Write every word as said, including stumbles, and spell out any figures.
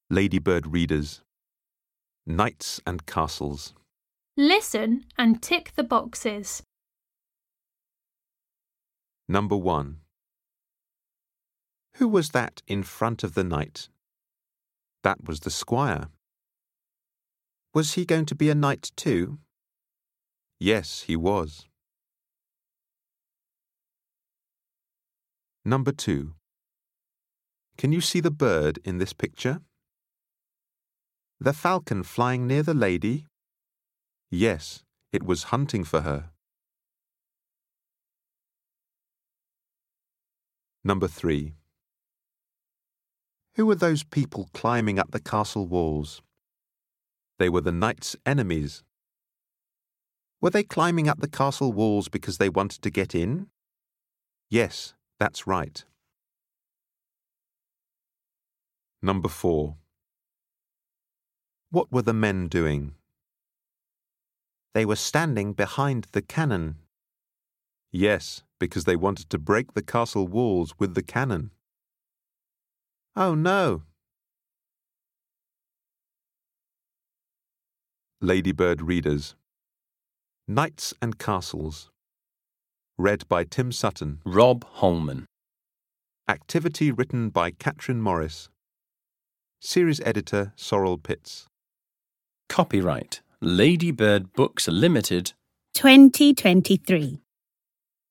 Ladybird readers. Knights and castles. Listen and tick the boxes. Number one. Who was that in front of the knight? That was the squire. Was he going to be a knight too? Yes, he was. Number two. Can you see the bird in this picture? The falcon flying near the lady? Yes, it was hunting for her. Number three. Who were those people climbing up the castle walls? They were the knight's enemies. Were they climbing up the castle walls because they wanted to get in? Yes, that's right. Number four. What were the men doing? They were standing behind the cannon. Yes, because they wanted to break the castle walls with the cannon. Oh no! Ladybird readers. Knights and Castles. Read by Tim Sutton. Rob Holman. Activity written by Catherine Morris. Series editor Sorrel Pitts. Copyright Ladybird Books Limited twenty twenty-three.